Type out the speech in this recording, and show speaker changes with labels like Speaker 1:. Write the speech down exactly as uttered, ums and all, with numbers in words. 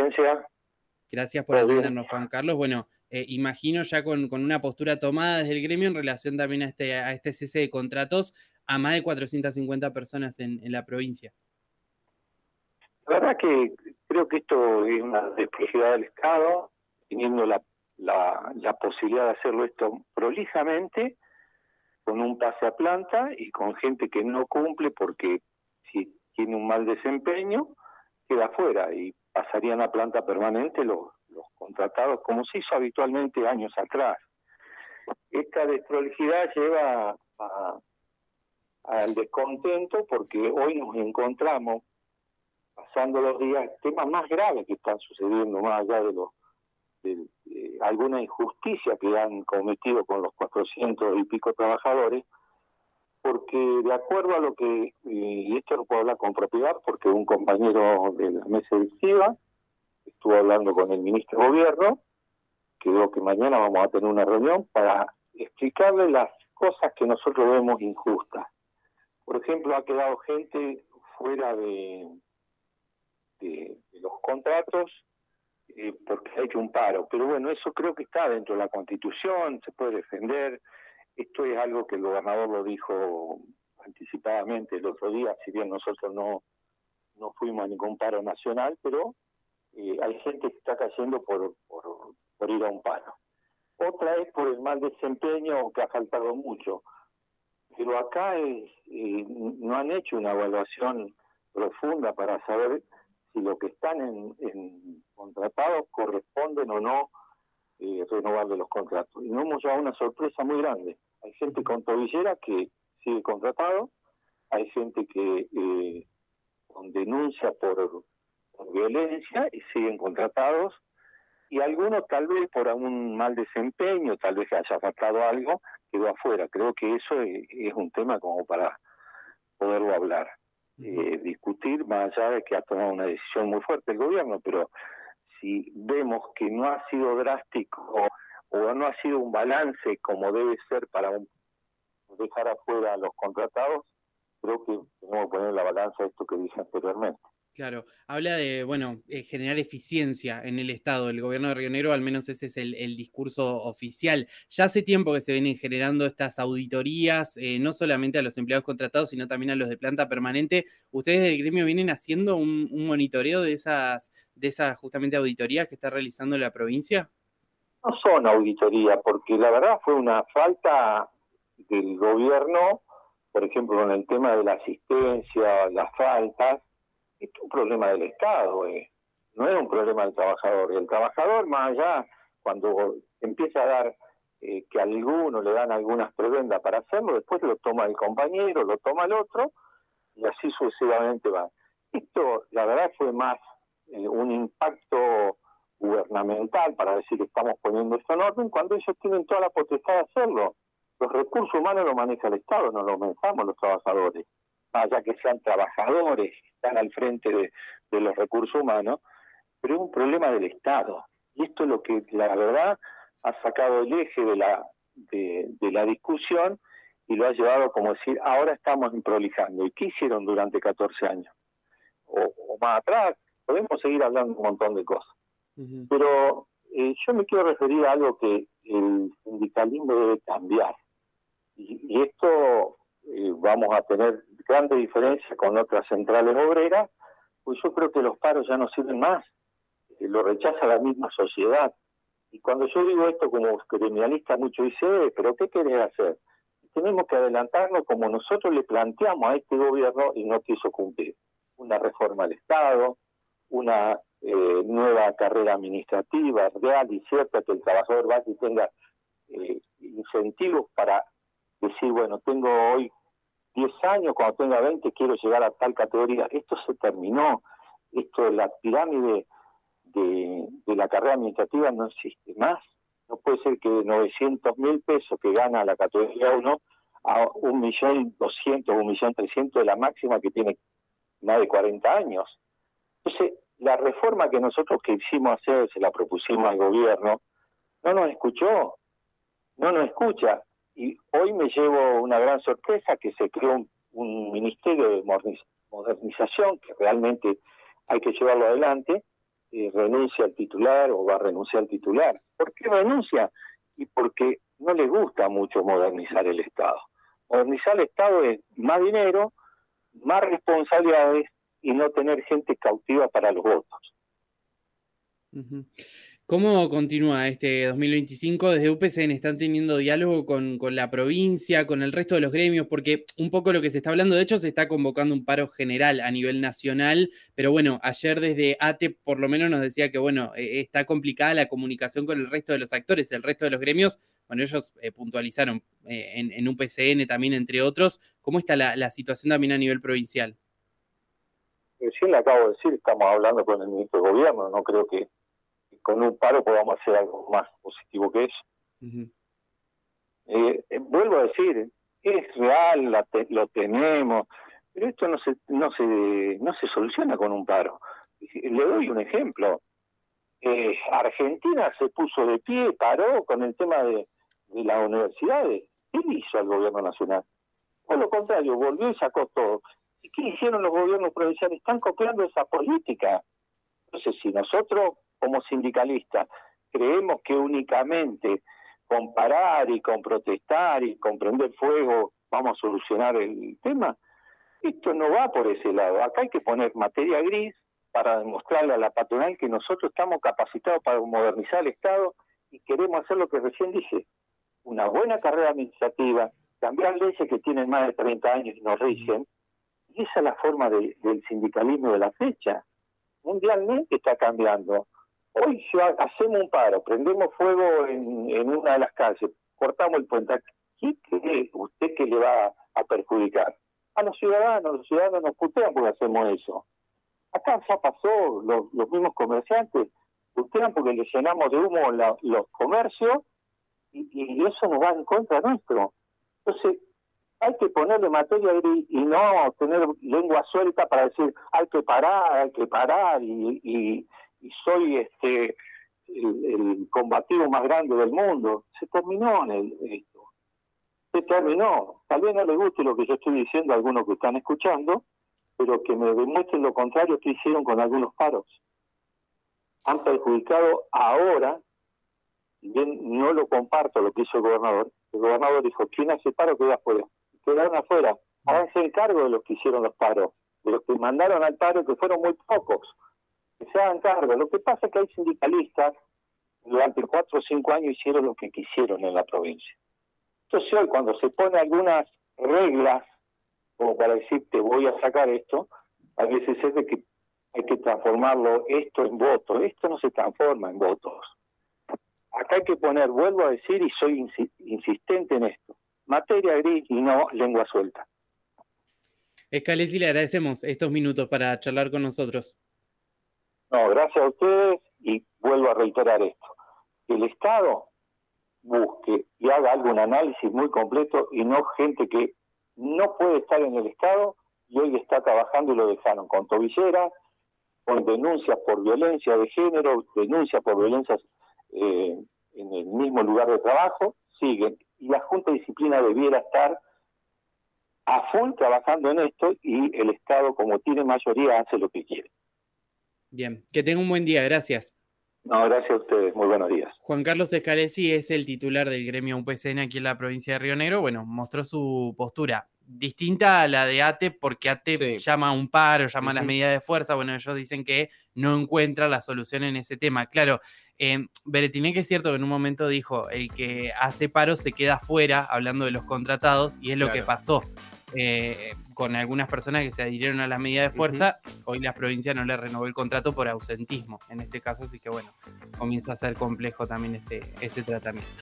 Speaker 1: Florencia.
Speaker 2: Gracias por atendernos, Juan Carlos. Bueno, eh, imagino ya con, con una postura tomada desde el gremio en relación también a este, a este cese de contratos a más de cuatrocientas cincuenta personas en, en la provincia.
Speaker 1: La verdad que creo que esto es una desprolijidad del Estado, teniendo la, la, la posibilidad de hacerlo esto prolijamente, con un pase a planta y con gente que no cumple porque si tiene un mal desempeño, queda afuera y pasarían a planta permanente los, los contratados, como se hizo habitualmente años atrás. Esta desprolijidad lleva a, al descontento porque hoy nos encontramos pasando los días temas más graves que están sucediendo, más allá de, los, de, de alguna injusticia que han cometido con los cuatrocientos y pico trabajadores, porque de acuerdo a lo que, y esto lo puedo hablar con propiedad, porque un compañero de la mesa directiva estuvo hablando con el ministro de Gobierno, quedó que mañana vamos a tener una reunión para explicarle las cosas que nosotros vemos injustas. Por ejemplo, ha quedado gente fuera de, de, de los contratos eh, porque ha hecho un paro, pero bueno, eso creo que está dentro de la Constitución, se puede defender. Esto es algo que el gobernador lo dijo anticipadamente el otro día, si bien nosotros no, no fuimos a ningún paro nacional, pero eh, hay gente que está cayendo por, por, por ir a un paro. Otra es por el mal desempeño, que ha faltado mucho. Pero acá es, eh, no han hecho una evaluación profunda para saber si lo que están en, en contratados corresponden o no eh, renovarle los contratos. Y nos hemos llevado una sorpresa muy grande. Hay gente con tobillera que sigue contratado, hay gente que eh, con denuncia por, por violencia y siguen contratados, y algunos tal vez por algún mal desempeño, tal vez que haya faltado algo, quedó afuera. Creo que eso es, es un tema como para poderlo hablar, eh, discutir, más allá de que ha tomado una decisión muy fuerte el gobierno, pero si vemos que no ha sido drástico o, o no ha sido un balance como debe ser para un, dejar afuera a los contratados, creo que tenemos que poner en la balanza esto que dije anteriormente.
Speaker 2: Claro, habla de, bueno, eh, generar eficiencia en el Estado. El gobierno de Río Negro, al menos ese es el, el discurso oficial. Ya hace tiempo que se vienen generando estas auditorías, eh, no solamente a los empleados contratados, sino también a los de planta permanente. ¿Ustedes del gremio vienen haciendo un, un monitoreo de esas, de esas justamente auditorías que está realizando la provincia?
Speaker 1: No son auditorías, porque la verdad fue una falta del gobierno, por ejemplo, en el tema de la asistencia, las faltas. Es un problema del Estado, eh. no es un problema del trabajador. El trabajador, más allá, cuando empieza a dar eh, que a alguno le dan algunas prebendas para hacerlo, después lo toma el compañero, lo toma el otro, y así sucesivamente va. Esto, la verdad, fue más eh, un impacto gubernamental para decir que estamos poniendo esto en orden, cuando ellos tienen toda la potestad de hacerlo. Los recursos humanos los maneja el Estado, no los manejamos los trabajadores. Allá que sean trabajadores, están al frente de, de los recursos humanos, pero es un problema del Estado. Y esto es lo que, la verdad, ha sacado el eje de la, de, de la discusión y lo ha llevado como decir, ahora estamos improlijando. ¿Y qué hicieron durante catorce años? O, o más atrás, podemos seguir hablando un montón de cosas. Uh-huh. Pero eh, yo me quiero referir a algo que el sindicalismo debe cambiar. Y, y esto eh, vamos a tener grandes diferencias con otras centrales obreras, pues yo creo que los paros ya no sirven más, eh, lo rechaza la misma sociedad. Y cuando yo digo esto como gremialista, mucho dice, eh, pero ¿qué querés hacer? Tenemos que adelantarnos como nosotros le planteamos a este gobierno y no quiso cumplir. Una reforma al Estado, una eh, nueva carrera administrativa real y cierta, que el trabajador vaya y tenga eh, incentivos para decir, bueno, tengo hoy diez años, cuando tenga veinte quiero llegar a tal categoría. Esto se terminó. Esto de la pirámide de, de la carrera administrativa no existe más. No puede ser que novecientos mil pesos que gana la categoría uno a un millón doscientos, un millón trescientos de la máxima que tiene más de cuarenta años. Entonces, la reforma que nosotros quisimos hacer, se la propusimos al gobierno, no nos escuchó, no nos escucha. Y hoy me llevo una gran sorpresa que se creó un, un ministerio de modernización que realmente hay que llevarlo adelante, eh, renuncia al titular o va a renunciar al titular. ¿Por qué renuncia? Y porque no le gusta mucho modernizar el Estado. Modernizar el Estado es más dinero, más responsabilidades y no tener gente cautiva para los votos.
Speaker 2: Uh-huh. ¿Cómo continúa este dos mil veinticinco? Desde U P C N están teniendo diálogo con, con la provincia, con el resto de los gremios, porque un poco lo que se está hablando, de hecho se está convocando un paro general a nivel nacional, pero bueno, ayer desde A T E por lo menos nos decía que bueno, eh, está complicada la comunicación con el resto de los actores, el resto de los gremios, bueno, ellos eh, puntualizaron eh, en, en U P C N también, entre otros. ¿Cómo está la, la situación también a nivel provincial?
Speaker 1: Recién le acabo de decir, estamos hablando con el ministro de Gobierno, no creo que con un paro podamos hacer algo más positivo que eso. Uh-huh. eh, eh, vuelvo a decir, es real, la te, lo tenemos, pero esto no se, no se, no se soluciona con un paro. Le doy un ejemplo. Eh, Argentina se puso de pie, paró con el tema de, de las universidades. ¿Qué hizo el gobierno nacional? Por lo contrario, volvió y sacó todo. ¿Y qué hicieron los gobiernos provinciales? Están copiando esa política. Entonces, si nosotros como sindicalistas creemos que únicamente con parar y con protestar y con prender fuego vamos a solucionar el tema, esto no va por ese lado. Acá hay que poner materia gris para demostrarle a la patronal que nosotros estamos capacitados para modernizar el Estado y queremos hacer lo que recién dije, una buena carrera administrativa, cambiar leyes que tienen más de treinta años y nos rigen, y esa es la forma de, del sindicalismo de la fecha. Mundialmente está cambiando. Hoy ya hacemos un paro, prendemos fuego en, en una de las calles, cortamos el puente. ¿Qué cree usted que le va a perjudicar? A los ciudadanos, los ciudadanos nos putean porque hacemos eso. Acá ya pasó, los, los mismos comerciantes putean porque le llenamos de humo la, los comercios y, y eso nos va en contra nuestro. Entonces, hay que ponerle materia gris y no tener lengua suelta para decir hay que parar, hay que parar y, y, y soy este el, el combativo más grande del mundo. Se terminó en el, esto. Se terminó. Tal vez no les guste lo que yo estoy diciendo a algunos que están escuchando, pero que me demuestren lo contrario que hicieron con algunos paros. Han perjudicado ahora, y bien no lo comparto lo que hizo el gobernador. El gobernador dijo, ¿quién hace paro queda afuera? Quedaron afuera. Háganse cargo de los que hicieron los paros, de los que mandaron al paro, que fueron muy pocos. Que se hagan cargo. Lo que pasa es que hay sindicalistas durante cuatro o cinco años hicieron lo que quisieron en la provincia. Entonces hoy cuando se ponen algunas reglas, como para decir te voy a sacar esto, a veces es de que hay que transformarlo esto en votos. Esto no se transforma en votos. Acá hay que poner, vuelvo a decir y soy insi- insistente en esto, materia gris y no lengua suelta.
Speaker 2: Scalesi, le agradecemos estos minutos para charlar con nosotros.
Speaker 1: No, gracias a ustedes y vuelvo a reiterar esto. Que el Estado busque y haga algún análisis muy completo y no gente que no puede estar en el Estado y hoy está trabajando y lo dejaron con tobilleras, con denuncias por violencia de género, denuncias por violencias eh, en el mismo lugar de trabajo, siguen. Y la Junta de Disciplina debiera estar a full trabajando en esto y el Estado, como tiene mayoría, hace lo que quiere.
Speaker 2: Bien, que tenga un buen día, gracias.
Speaker 1: No, gracias a ustedes, muy buenos días.
Speaker 2: Juan Carlos Scalesi es el titular del gremio U P C N aquí en la provincia de Río Negro. Bueno, mostró su postura distinta a la de A T E, porque A T E sí. llama a un paro, llama uh-huh. a las medidas de fuerza. Bueno, ellos dicen que no encuentra la solución en ese tema. Claro, eh, Beretinek es cierto que en un momento dijo, el que hace paro se queda fuera, hablando de los contratados, y es lo claro. que pasó. Eh, con algunas personas que se adhirieron a las medidas de fuerza, uh-huh. hoy la provincia no le renovó el contrato por ausentismo, en este caso, así que bueno, comienza a ser complejo también ese, ese tratamiento.